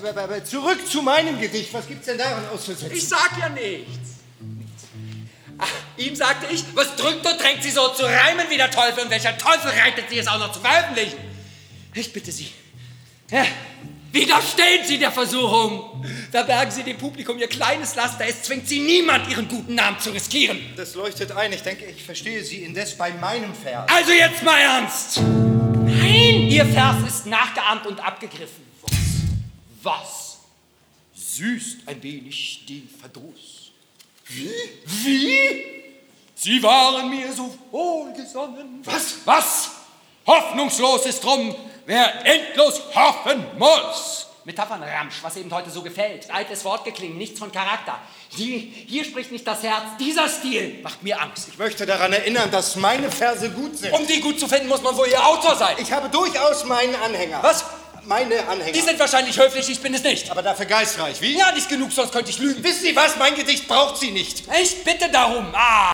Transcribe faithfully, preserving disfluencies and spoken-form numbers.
Aber, aber zurück zu meinem Gedicht. Was gibt's denn daran auszusetzen? Ich sag ja nichts. Ach, ihm sagte ich, was drückt und drängt Sie so zu reimen wie der Teufel? Und welcher Teufel reitet Sie es auch noch zu veröffentlichen? Ich bitte Sie, ja, widerstehen Sie der Versuchung. Verbergen Sie dem Publikum Ihr kleines Laster. Es zwingt Sie niemand, Ihren guten Namen zu riskieren. Das leuchtet ein. Ich denke, ich verstehe Sie indes bei meinem Vers. Also jetzt mal ernst. Nein, Ihr Vers ist nachgeahmt und abgegriffen. Was? Was? Süßt ein wenig den Verdruss. Wie? Wie? Sie waren mir so wohlgesonnen. Was? Was? Hoffnungslos ist drum, wer endlos hoffen muss. Metaphernramsch, was eben heute so gefällt. Altes Wortgeklingen, nichts von Charakter. Hier, hier spricht nicht das Herz. Dieser Stil macht mir Angst. Ich möchte daran erinnern, dass meine Verse gut sind. Um die gut zu finden, muss man wohl Ihr Autor sein. Ich habe durchaus meinen Anhänger. Was? Meine Anhänger. Die sind wahrscheinlich höflich, ich bin es nicht. Aber dafür geistreich, wie? Ja, nicht genug, sonst könnte ich lügen. Wissen Sie was? Mein Gedicht braucht Sie nicht. Ich bitte darum. Ah.